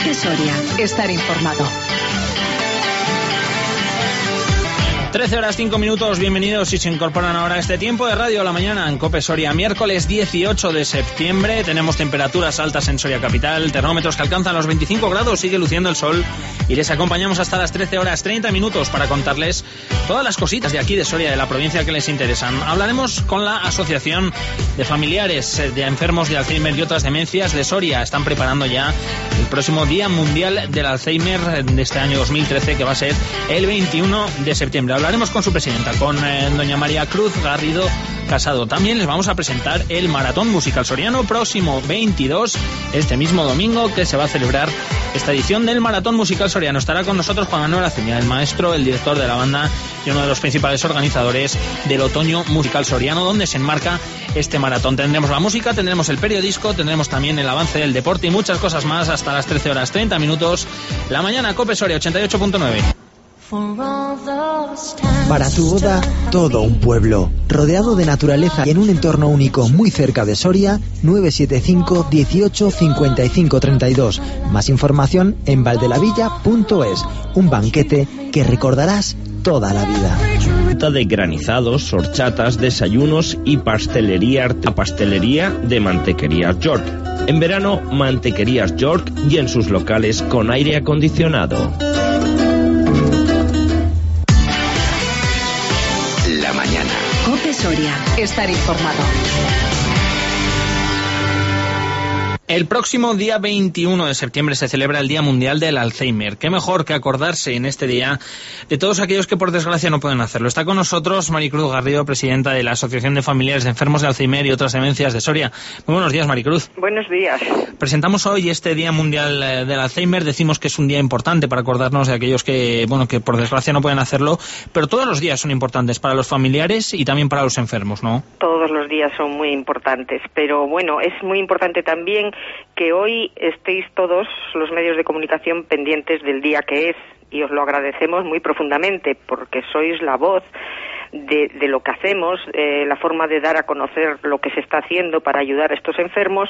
COPE Soria. Estar informado. 13:05, bienvenidos si se incorporan ahora a este tiempo de Radio a la Mañana en COPE Soria. Miércoles 18 de septiembre, tenemos temperaturas altas en Soria capital, termómetros que alcanzan los 25 grados, sigue luciendo el sol y les acompañamos hasta las 13:30 para contarles todas las cositas de aquí de Soria, de la provincia que les interesan. Hablaremos con la Asociación de Familiares de Enfermos de Alzheimer y otras demencias de Soria. Están preparando ya el próximo Día Mundial del Alzheimer de este año 2013, que va a ser el 21 de septiembre. Hablaremos con su presidenta, con doña María Cruz Garrido Casado. También les vamos a presentar el Maratón Musical Soriano próximo 22, este mismo domingo, que se va a celebrar esta edición del Maratón Musical Soriano. Estará con nosotros Juan Manuel Aceña, el maestro, el director de la banda y uno de los principales organizadores del Otoño Musical Soriano, donde se enmarca este maratón. Tendremos la música, tendremos el periodisco, tendremos también el avance del deporte y muchas cosas más hasta las 13:30. La mañana, COPE Soria 88.9. Para tu boda, todo un pueblo, rodeado de naturaleza y en un entorno único muy cerca de Soria. 975 18 55 32. Más información en valdelavilla.es. Un banquete que recordarás toda la vida. De granizados, horchatas, desayunos y pastelería de Mantequerías York. En verano, Mantequerías York y en sus locales con aire acondicionado. La mañana. COPE Soria. Estar informado. El próximo día 21 de septiembre se celebra el Día Mundial del Alzheimer. Qué mejor que acordarse en este día de todos aquellos que por desgracia no pueden hacerlo. Está con nosotros Maricruz Garrido, presidenta de la Asociación de Familiares de Enfermos de Alzheimer y otras demencias de Soria. Muy buenos días, Maricruz. Buenos días. Presentamos hoy este Día Mundial del Alzheimer. Decimos que es un día importante para acordarnos de aquellos que por desgracia no pueden hacerlo, pero todos los días son importantes para los familiares y también para los enfermos, ¿no? Todos los días son muy importantes, pero bueno, es muy importante también que hoy estéis todos los medios de comunicación pendientes del día que es, y os lo agradecemos muy profundamente, porque sois la voz de lo que hacemos, la forma de dar a conocer lo que se está haciendo para ayudar a estos enfermos,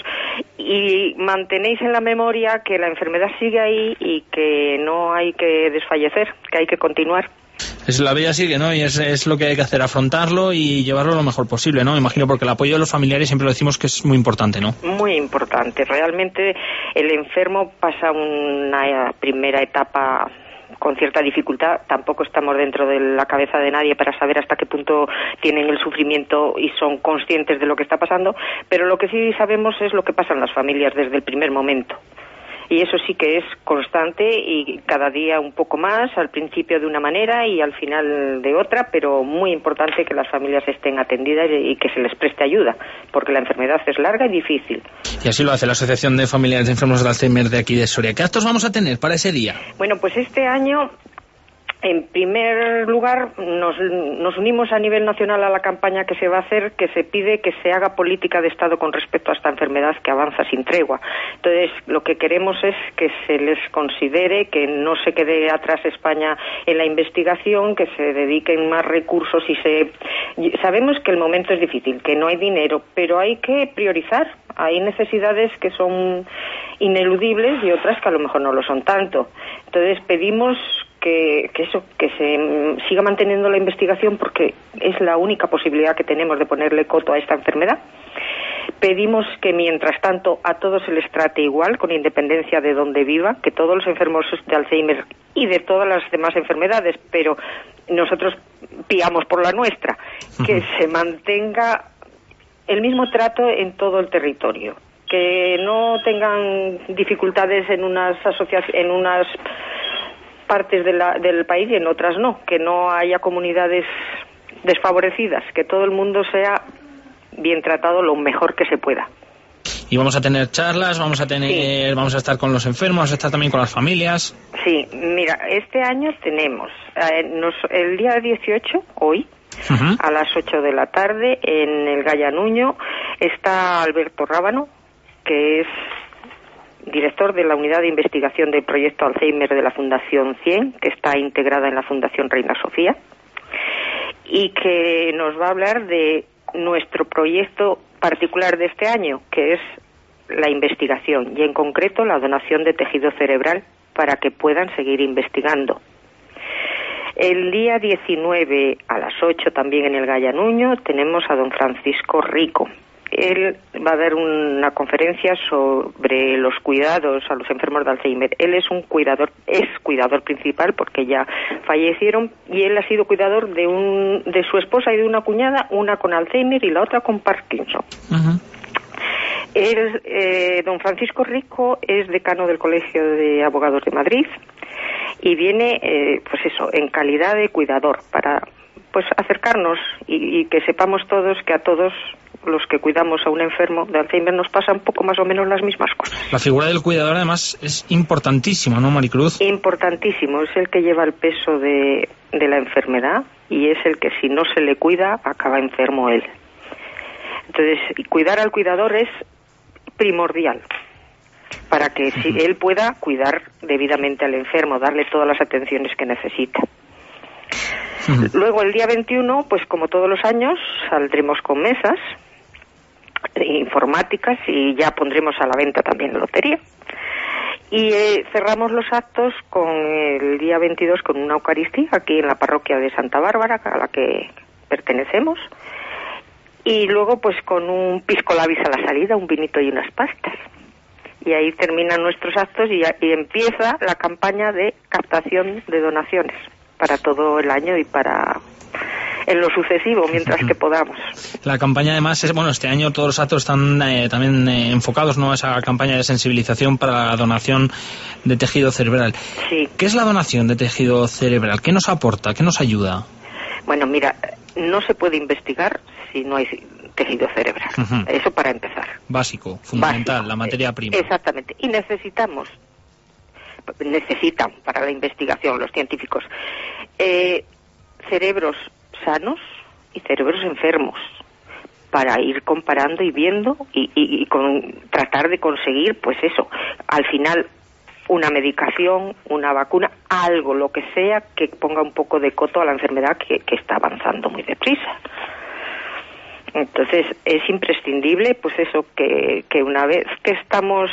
y mantenéis en la memoria que la enfermedad sigue ahí y que no hay que desfallecer, que hay que continuar. La vida sigue, ¿no? Y es lo que hay que hacer, afrontarlo y llevarlo lo mejor posible, ¿no? Imagino, porque el apoyo de los familiares siempre lo decimos que es muy importante, ¿no? Muy importante. Realmente el enfermo pasa una primera etapa con cierta dificultad. Tampoco estamos dentro de la cabeza de nadie para saber hasta qué punto tienen el sufrimiento y son conscientes de lo que está pasando, pero lo que sí sabemos es lo que pasa en las familias desde el primer momento. Y eso sí que es constante y cada día un poco más, al principio de una manera y al final de otra, pero muy importante que las familias estén atendidas y que se les preste ayuda, porque la enfermedad es larga y difícil. Y así lo hace la Asociación de Familiares de Enfermos de Alzheimer de aquí de Soria. ¿Qué actos vamos a tener para ese día? Bueno, pues este año, en primer lugar, nos unimos a nivel nacional a la campaña que se va a hacer, que se pide que se haga política de Estado con respecto a esta enfermedad que avanza sin tregua. Entonces, lo que queremos es que se les considere, que no se quede atrás España en la investigación, que se dediquen más recursos sabemos que el momento es difícil, que no hay dinero, pero hay que priorizar. Hay necesidades que son ineludibles y otras que a lo mejor no lo son tanto. Entonces, pedimos que se siga manteniendo la investigación, porque es la única posibilidad que tenemos de ponerle coto a esta enfermedad. Pedimos que mientras tanto a todos se les trate igual, con independencia de dónde viva, que todos los enfermos de Alzheimer y de todas las demás enfermedades, pero nosotros piamos por la nuestra, que se mantenga el mismo trato en todo el territorio, que no tengan dificultades en unas partes del país y en otras no, que no haya comunidades desfavorecidas, que todo el mundo sea bien tratado lo mejor que se pueda. Y vamos a tener charlas, vamos a estar con los enfermos, vamos a estar también con las familias. Sí, mira, este año tenemos el día 18, hoy, a las 8 de la tarde, en el Gallanuño, está Alberto Rábano, que es director de la Unidad de Investigación del Proyecto Alzheimer de la Fundación 100, que está integrada en la Fundación Reina Sofía, y que nos va a hablar de nuestro proyecto particular de este año, que es la investigación y en concreto la donación de tejido cerebral para que puedan seguir investigando. El día 19 a las 8 también en el Gaya Nuño tenemos a don Francisco Rico. Él va a dar una conferencia sobre los cuidados a los enfermos de Alzheimer. Él es cuidador principal porque ya fallecieron, y él ha sido cuidador de su esposa y de una cuñada, una con Alzheimer y la otra con Parkinson. Uh-huh. Don Francisco Rico es decano del Colegio de Abogados de Madrid y viene, en calidad de cuidador para acercarnos y que sepamos todos que a todos los que cuidamos a un enfermo de Alzheimer nos pasa un poco más o menos las mismas cosas. La figura del cuidador además es importantísima, ¿no, Maricruz? Importantísimo, es el que lleva el peso de la enfermedad y es el que si no se le cuida acaba enfermo él. Entonces, cuidar al cuidador es primordial para que él pueda cuidar debidamente al enfermo, darle todas las atenciones que necesita. Luego el día 21, pues como todos los años, saldremos con mesas informáticas y ya pondremos a la venta también la lotería. Y cerramos los actos con el día 22 con una Eucaristía aquí en la parroquia de Santa Bárbara, a la que pertenecemos. Y luego pues con un pisco labis a la salida, un vinito y unas pastas. Y ahí terminan nuestros actos y empieza la campaña de captación de donaciones para todo el año y para en lo sucesivo, mientras que podamos. La campaña además es, este año todos los actos están también enfocados, ¿no?, a esa campaña de sensibilización para la donación de tejido cerebral. Sí. ¿Qué es la donación de tejido cerebral? ¿Qué nos aporta? ¿Qué nos ayuda? Bueno, mira, no se puede investigar si no hay tejido cerebral. Uh-huh. Eso para empezar. Básico, fundamental, la materia prima. Exactamente. Y necesitan para la investigación los científicos cerebros sanos y cerebros enfermos para ir comparando y viendo y tratar de conseguir, al final una medicación, una vacuna, algo, lo que sea, que ponga un poco de coto a la enfermedad que está avanzando muy deprisa. Entonces es imprescindible, que una vez que estamos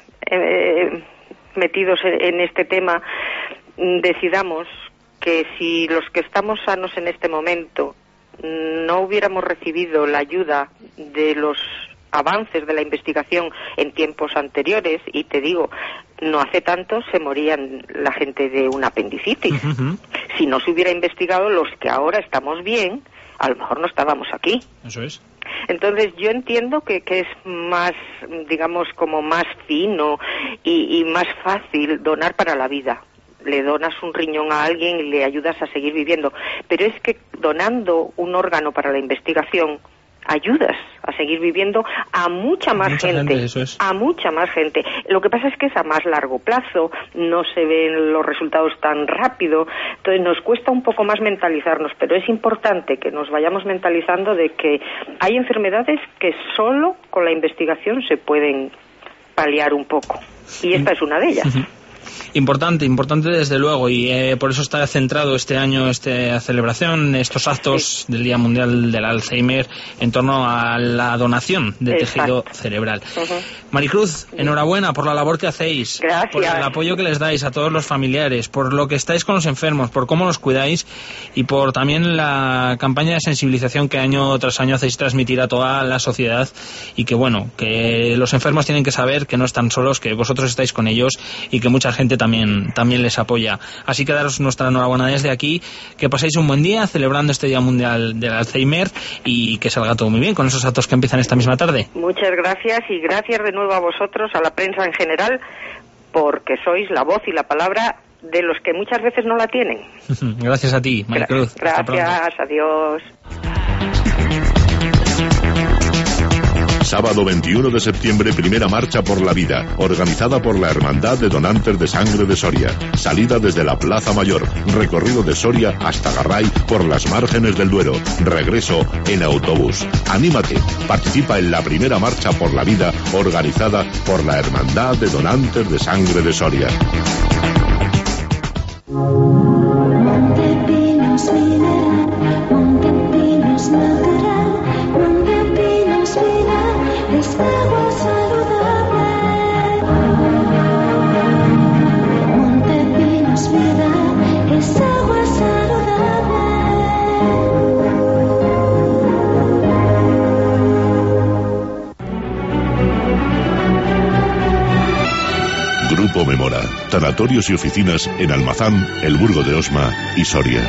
metidos en este tema, decidamos que si los que estamos sanos en este momento no hubiéramos recibido la ayuda de los avances de la investigación en tiempos anteriores, y te digo, no hace tanto se morían la gente de una apendicitis. Uh-huh. Si no se hubiera investigado, los que ahora estamos bien, a lo mejor no estábamos aquí. Eso es. Entonces yo entiendo que es más, digamos, como más fino y más fácil donar para la vida. Le donas un riñón a alguien y le ayudas a seguir viviendo. Pero es que donando un órgano para la investigación ayudas a seguir viviendo a mucha más gente. Eso es. A mucha más gente. Lo que pasa es que es a más largo plazo, no se ven los resultados tan rápido, entonces nos cuesta un poco más mentalizarnos, pero es importante que nos vayamos mentalizando de que hay enfermedades que solo con la investigación se pueden paliar un poco, y esta es una de ellas. Uh-huh. Importante desde luego, y por eso está centrado este año esta celebración, estos actos del Día Mundial del Alzheimer en torno a la donación de tejido cerebral. Uh-huh. Maricruz, enhorabuena por la labor que hacéis. Gracias. Por el apoyo que les dais a todos los familiares, por lo que estáis con los enfermos, por cómo los cuidáis y por también la campaña de sensibilización que año tras año hacéis transmitir a toda la sociedad, y que los enfermos tienen que saber que no están solos, que vosotros estáis con ellos y que mucha gente también les apoya. Así que daros nuestra enhorabuena desde aquí, que paséis un buen día celebrando este Día Mundial del Alzheimer y que salga todo muy bien con esos actos que empiezan esta misma tarde. Muchas gracias, y gracias de nuevo a vosotros, a la prensa en general, porque sois la voz y la palabra de los que muchas veces no la tienen. Gracias a ti, Maricruz. Gracias, adiós. Sábado 21 de septiembre, primera marcha por la vida, organizada por la Hermandad de Donantes de Sangre de Soria. Salida desde la Plaza Mayor, recorrido de Soria hasta Garray por las márgenes del Duero. Regreso en autobús. Anímate, participa en la primera marcha por la vida, organizada por la Hermandad de Donantes de Sangre de Soria. Montepinos mineral, Montepinos natural, Montepinos mineral, es agua saludable. Grupo Memora. Tanatorios y oficinas en Almazán, El Burgo de Osma y Soria.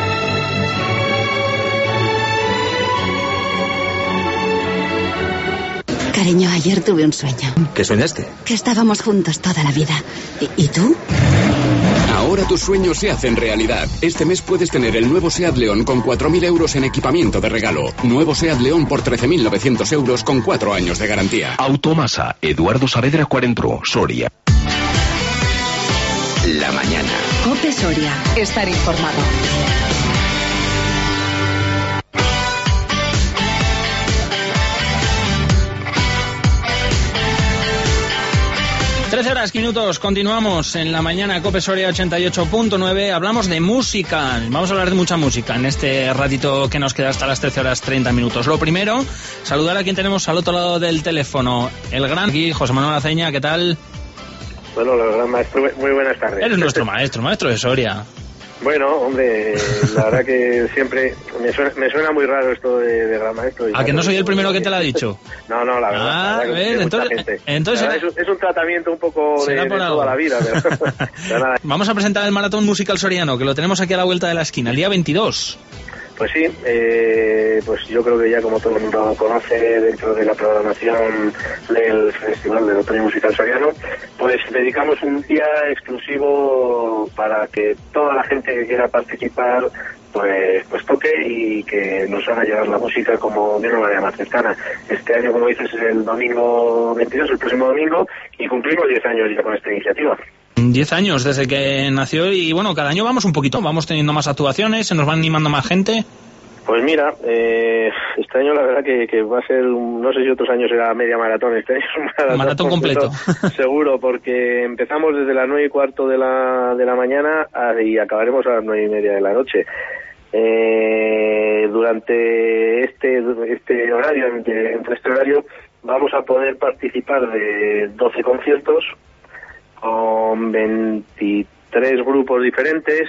Cariño, ayer tuve un sueño. ¿Qué soñaste? Que estábamos juntos toda la vida. ¿Y tú? Ahora tus sueños se hacen realidad. Este mes puedes tener el nuevo SEAT León con 4.000 euros en equipamiento de regalo. Nuevo SEAT León por 13.900 euros con 4 años de garantía. Automasa, Eduardo Saavedra 40, Soria. La mañana. COPE Soria. Estar informado. 13 horas, 15 minutos, continuamos en la mañana COPE Soria 88.9, hablamos de música, vamos a hablar de mucha música en este ratito que nos queda hasta las 13 horas 30 minutos. Lo primero, saludar a quien tenemos al otro lado del teléfono, el gran aquí, José Manuel Aceña, ¿qué tal? Bueno, el gran maestro, muy buenas tardes. Eres nuestro maestro de Soria. Bueno, hombre, la verdad que siempre me suena muy raro esto de gran maestro. ¿A que no soy el primero que te lo ha dicho? No, la verdad. Ah, la verdad entonces es un tratamiento un poco de toda la vida. Pero nada. Vamos a presentar el Maratón Musical Soriano, que lo tenemos aquí a la vuelta de la esquina, el día 22. Pues sí, pues yo creo que ya como todo el mundo conoce dentro de la programación del Festival del Otoño Musical Soriano, pues dedicamos un día exclusivo para que toda la gente que quiera participar pues toque y que nos haga llegar la música como de una manera más cercana. Este año, como dices, es el domingo 22, el próximo domingo, y cumplimos 10 años ya con esta iniciativa. 10 años desde que nació y bueno, cada año vamos un poquito, vamos teniendo más actuaciones, se nos van animando más gente. Pues mira, este año la verdad que va a ser, no sé si otros años era media maratón, este año es un maratón completo. Seguro, porque empezamos desde las 9:15 de la mañana y acabaremos a las 9:30 de la noche. Durante este horario, entre este horario, vamos a poder participar de 12 conciertos con 23 grupos diferentes,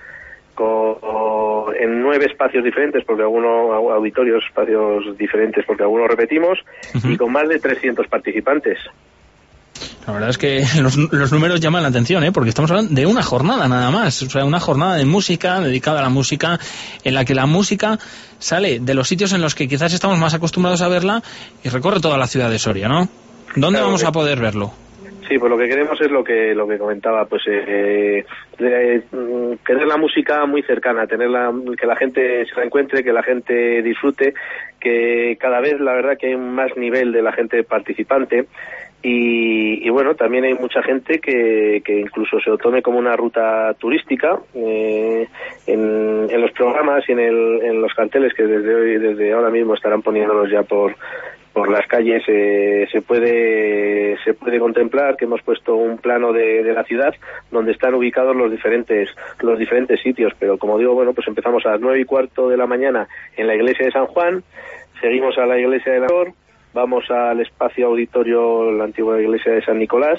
en 9 espacios diferentes, porque auditorios, espacios diferentes, porque algunos repetimos, y con más de 300 participantes. La verdad es que los números llaman la atención, porque estamos hablando de una jornada nada más, o sea, una jornada de música, dedicada a la música, en la que la música sale de los sitios en los que quizás estamos más acostumbrados a verla y recorre toda la ciudad de Soria, ¿no? ¿Dónde vamos a poder verlo? Sí, pues lo que queremos es lo que comentaba, pues tener la música muy cercana, que la gente se la encuentre, que la gente disfrute, que cada vez la verdad que hay más nivel de la gente participante y bueno, también hay mucha gente que incluso se lo tome como una ruta turística en los programas y en los carteles que desde ahora mismo estarán poniéndolos ya por las calles. Se puede contemplar que hemos puesto un plano de la ciudad donde están ubicados los diferentes sitios, pero como digo, bueno, pues empezamos a las 9:15 de la mañana en la iglesia de San Juan, seguimos a la iglesia de la Flor, vamos al espacio auditorio, la antigua iglesia de San Nicolás,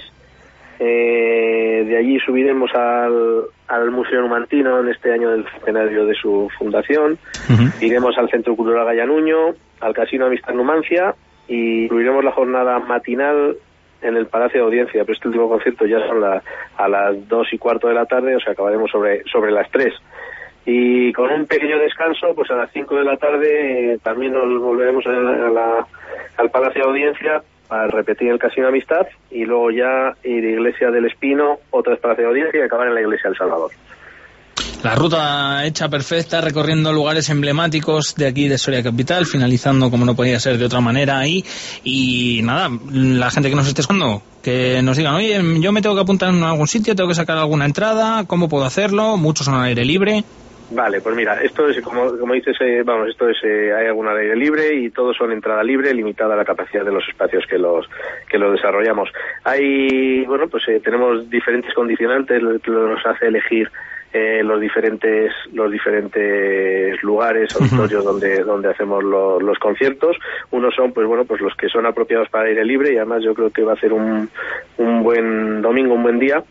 de allí subiremos al Museo Numantino en este año del centenario de su fundación, iremos al Centro Cultural Gallanuño, al Casino Amistad Numancia y incluiremos la jornada matinal en el Palacio de Audiencia, pero este último concierto ya son a las 2:15 de la tarde, o sea, acabaremos sobre las 3. Y con un pequeño descanso, pues a las 5 de la tarde también nos volveremos al Palacio de Audiencia a repetir el Casino Amistad y luego ya ir a Iglesia del Espino, otra vez Palacio de Audiencia y acabar en la Iglesia del Salvador. La ruta hecha perfecta, recorriendo lugares emblemáticos de aquí de Soria Capital, finalizando como no podía ser de otra manera ahí. Y nada, la gente que nos esté escuchando, que nos digan, oye, yo me tengo que apuntar en algún sitio, tengo que sacar alguna entrada, ¿cómo puedo hacerlo? Muchos son al aire libre. Vale, pues mira, esto es, como dices, hay alguna al aire libre y todos son entrada libre, limitada a la capacidad de los espacios que los desarrollamos. Bueno, pues tenemos diferentes condicionantes que nos hace elegir los diferentes lugares, auditorios donde hacemos los conciertos. Unos son, pues bueno, pues los que son apropiados para aire libre y además yo creo que va a ser un buen domingo, un buen día.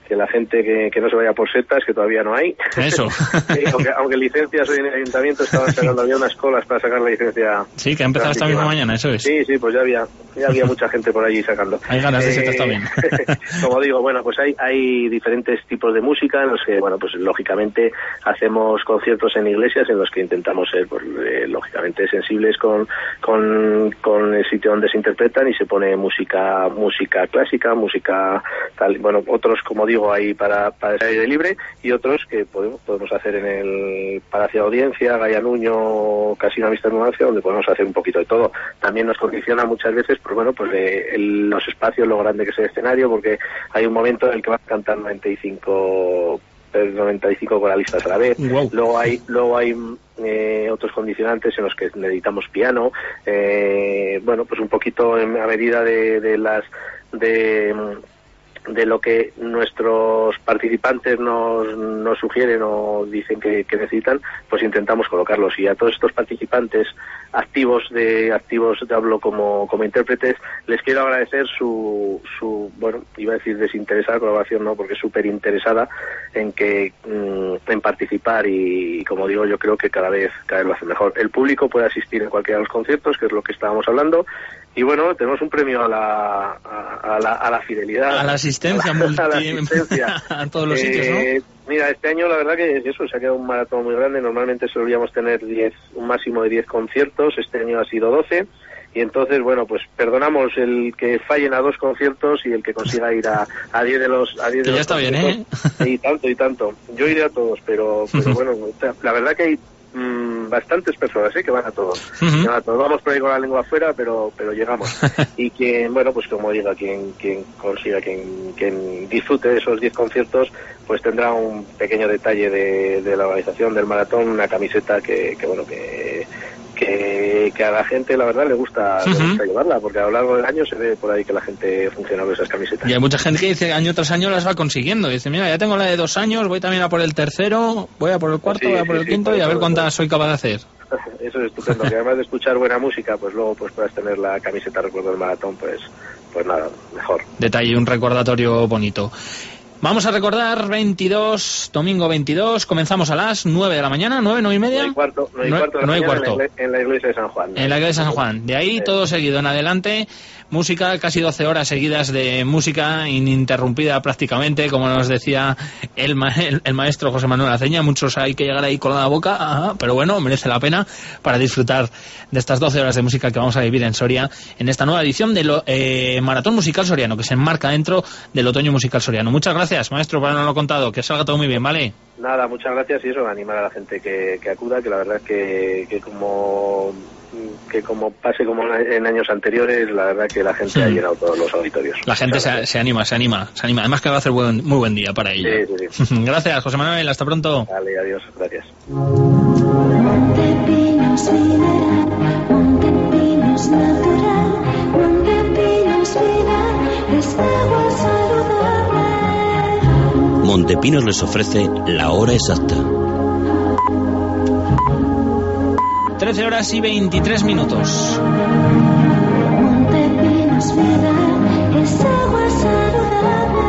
que la gente que no se vaya por setas, que todavía no hay. Eso. aunque licencias hoy en el ayuntamiento estaban sacando, había unas colas para sacar la licencia. Sí, que ha empezado esta misma mañana, eso es. Sí, pues ya había mucha gente por allí sacando. Hay ganas de setas también. Como digo, bueno, pues hay diferentes tipos de música en los que, bueno, pues lógicamente hacemos conciertos en iglesias en los que intentamos ser, pues, lógicamente sensibles con el sitio donde se interpretan, y se pone música clásica, música tal. Bueno, otros, como digo, hay para el aire libre, y otros que podemos hacer en el Palacio de Audiencia, Gaya Nuño, Casino Amistad Numancia, donde podemos hacer un poquito de todo. También nos condiciona muchas veces, pues bueno, pues los espacios, lo grande que es el escenario, porque hay un momento en el que van a cantar 95 coralistas a la vez. Wow. Luego hay otros condicionantes en los que necesitamos piano, bueno, pues un poquito a medida de lo que nuestros participantes nos sugieren o dicen que necesitan, pues intentamos colocarlos. Y a todos estos participantes activos hablo como intérpretes, les quiero agradecer su bueno, iba a decir desinteresada colaboración, no, porque es súper interesada en participar, y como digo, yo creo que cada vez lo hace mejor. El público puede asistir en cualquiera de los conciertos, que es lo que estábamos hablando, y bueno, tenemos un premio a la fidelidad, a la asistencia, a todos los sitios, ¿no? Mira, este año la verdad que eso, se ha quedado un maratón muy grande. Normalmente solíamos tener un máximo de 10 conciertos, este año ha sido 12, y entonces, bueno, pues perdonamos el que fallen a 2 conciertos y el que consiga ir a 10 de los que ya está bien, ¿eh? Y tanto. Yo iré a todos, pero bueno, la verdad que hay bastantes personas que van a todos. Vamos por ahí con la lengua afuera, pero llegamos. Y quien, bueno, pues como diga, quien consiga, quien disfrute de esos 10 conciertos, pues tendrá un pequeño detalle de la organización del maratón, una camiseta que a la gente, la verdad, le gusta llevarla, porque a lo largo del año se ve por ahí que la gente funciona con esas camisetas. Y hay mucha gente que dice año tras año las va consiguiendo. Dice, mira, ya tengo la de 2 años, voy también a por el tercero, voy a por el cuarto, voy a por el quinto, y a ver cuántas soy capaz de hacer. Eso es estupendo, que además de escuchar buena música, pues luego pues puedas tener la camiseta recuerdo del maratón, pues nada, mejor. Detalle, un recordatorio bonito. Vamos a recordar domingo 22, comenzamos a las 9 de la mañana, 9 y media. 9 y cuarto. En la iglesia de San Juan. En la iglesia de San Juan. De ahí todo seguido en adelante. Música, casi 12 horas seguidas de música ininterrumpida prácticamente, como nos decía el maestro José Manuel Aceña. Muchos hay que llegar ahí con la boca, pero bueno, merece la pena para disfrutar de estas 12 horas de música que vamos a vivir en Soria en esta nueva edición del Maratón Musical Soriano, que se enmarca dentro del Otoño Musical Soriano. Muchas gracias, maestro, por habernos lo contado. Que salga todo muy bien, ¿vale? Nada, muchas gracias, y eso, animar a la gente que acuda, que la verdad es que como pase como en años anteriores, la verdad que la gente ha llenado todos los auditorios. La gente se anima. Además que va a hacer muy buen día para ello. Sí. Gracias, José Manuel, hasta pronto. Vale, adiós, gracias. Montepinos mineral, Montepinos natural, Montepinos vida, es agua saludable. Montepinos les ofrece la hora exacta. 13 horas y 23 minutos. Montepinos vida, es agua saludable.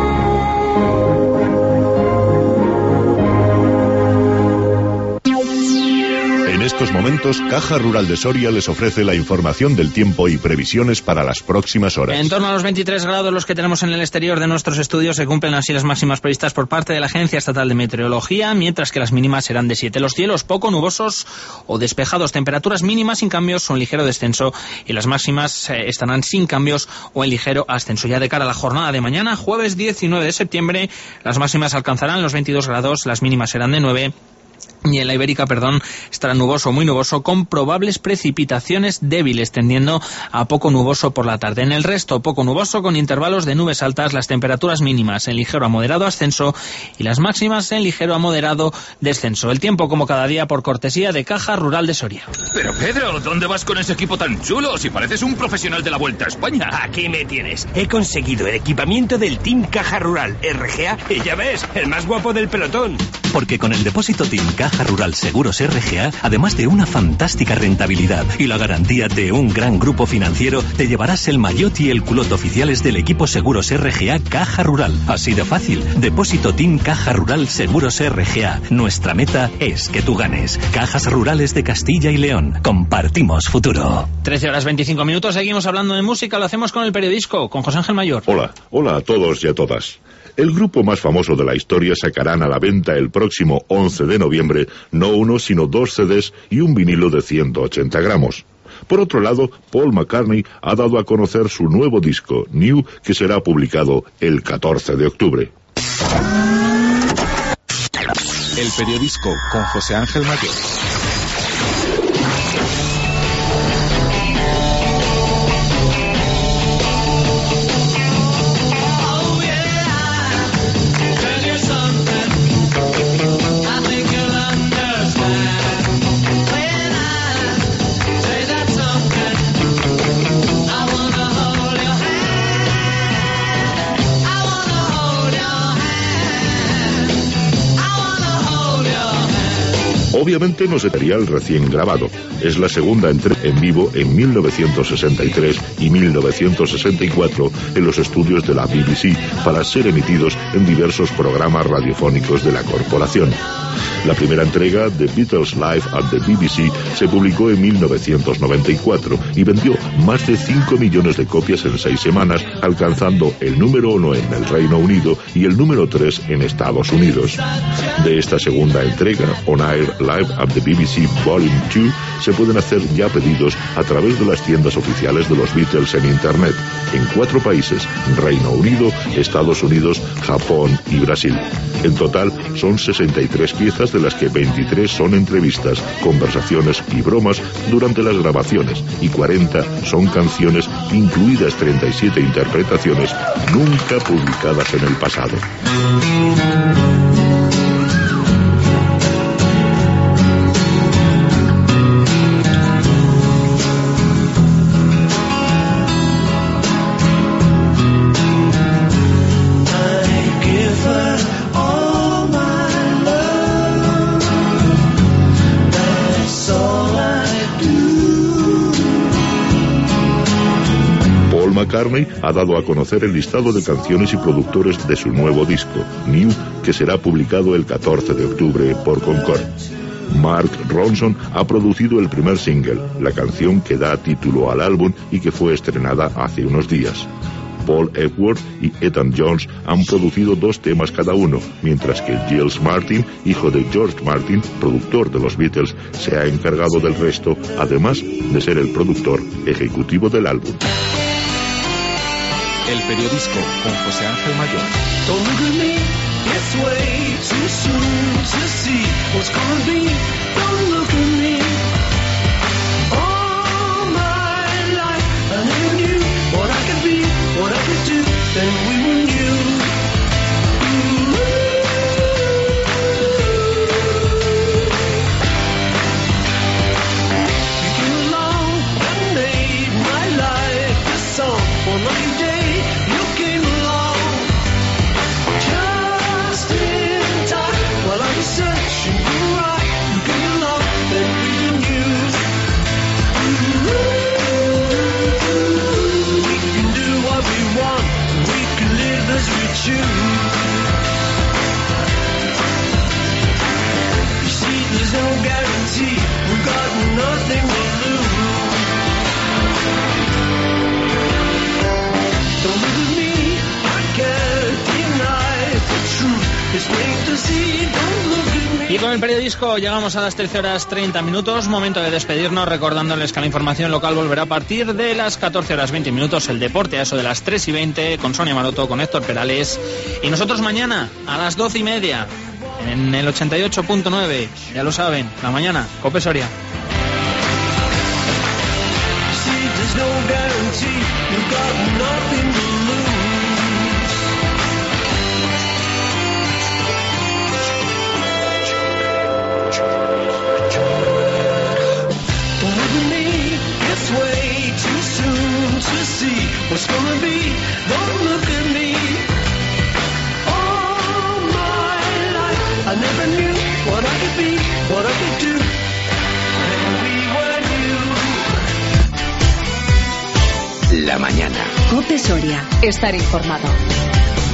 En estos momentos, Caja Rural de Soria les ofrece la información del tiempo y previsiones para las próximas horas. En torno a los 23 grados los que tenemos en el exterior de nuestros estudios, se cumplen así las máximas previstas por parte de la Agencia Estatal de Meteorología, mientras que las mínimas serán de 7. Los cielos poco nubosos o despejados, temperaturas mínimas sin cambios o en ligero descenso, y las máximas estarán sin cambios o en ligero ascenso. Ya de cara a la jornada de mañana, jueves 19 de septiembre, las máximas alcanzarán los 22 grados, las mínimas serán de 9. Y en la Ibérica, estará nuboso, muy nuboso, con probables precipitaciones débiles, tendiendo a poco nuboso por la tarde. En el resto, poco nuboso, con intervalos de nubes altas, las temperaturas mínimas en ligero a moderado ascenso y las máximas en ligero a moderado descenso. El tiempo, como cada día, por cortesía de Caja Rural de Soria. Pero Pedro, ¿dónde vas con ese equipo tan chulo? Si pareces un profesional de la Vuelta a España. Aquí me tienes. He conseguido el equipamiento del Team Caja Rural, RGA, y ya ves, el más guapo del pelotón. Porque con el depósito TIN Caja Rural Seguros RGA, además de una fantástica rentabilidad y la garantía de un gran grupo financiero, te llevarás el maillot y el culot oficiales del equipo Seguros RGA Caja Rural. Así de fácil. Depósito TIN Caja Rural Seguros RGA. Nuestra meta es que tú ganes. Cajas Rurales de Castilla y León. Compartimos futuro. 13:25. Seguimos hablando de música. Lo hacemos con el periodisco, con José Ángel Mayor. Hola a todos y a todas. El grupo más famoso de la historia sacarán a la venta el próximo 11 de noviembre no uno sino 2 CDs y un vinilo de 180 gramos. Por otro lado, Paul McCartney ha dado a conocer su nuevo disco, New, que será publicado el 14 de octubre. El periodisco con José Ángel Mayor. Obviamente no sería el recién grabado. Es la segunda entrega en vivo en 1963 y 1964 en los estudios de la BBC para ser emitidos en diversos programas radiofónicos de la corporación. La primera entrega, The Beatles Live at the BBC, se publicó en 1994 y vendió más de 5 millones de copias en 6 semanas, alcanzando el número 1 en el Reino Unido y el número 3 en Estados Unidos. De esta segunda entrega, On Air Live at the BBC Volume 2, se pueden hacer ya pedidos a través de las tiendas oficiales de los Beatles en Internet, en 4 países: Reino Unido, Estados Unidos, Japón y Brasil. En total son 63 piezas, de las que 23 son entrevistas, conversaciones y bromas durante las grabaciones, y 40 son canciones, incluidas 37 interpretaciones nunca publicadas en el pasado. McCartney ha dado a conocer el listado de canciones y productores de su nuevo disco, New, que será publicado el 14 de octubre por Concord. Mark Ronson ha producido el primer single, la canción que da título al álbum y que fue estrenada hace unos días. Paul Epworth y Ethan Jones han producido 2 temas cada uno, mientras que Giles Martin, hijo de George Martin, productor de los Beatles, se ha encargado del resto, además de ser el productor ejecutivo del álbum. El periodisco con José Ángel Mayor. Don't look at me, it's way too soon to see what's gonna be. Don't look at me. All my life I never knew what I could be, what I could do, then we were new. You came along and made my life a song. One lucky day. You see, there's no guarantee. We've got nothing to lose. Don't look at me, I can't deny the truth. It's plain to see, don't look at me. Y con el periodisco llegamos a las 13:30. Momento de despedirnos, recordándoles que la información local volverá a partir de las 14:20. El deporte a eso de las 3:20 con Sonia Maroto, con Héctor Perales. Y nosotros mañana a las 12:30 en el 88.9. Ya lo saben, la mañana, Cope Soria. What's gonna be? Don't look at me. All my life I never knew Soria. Estar informado.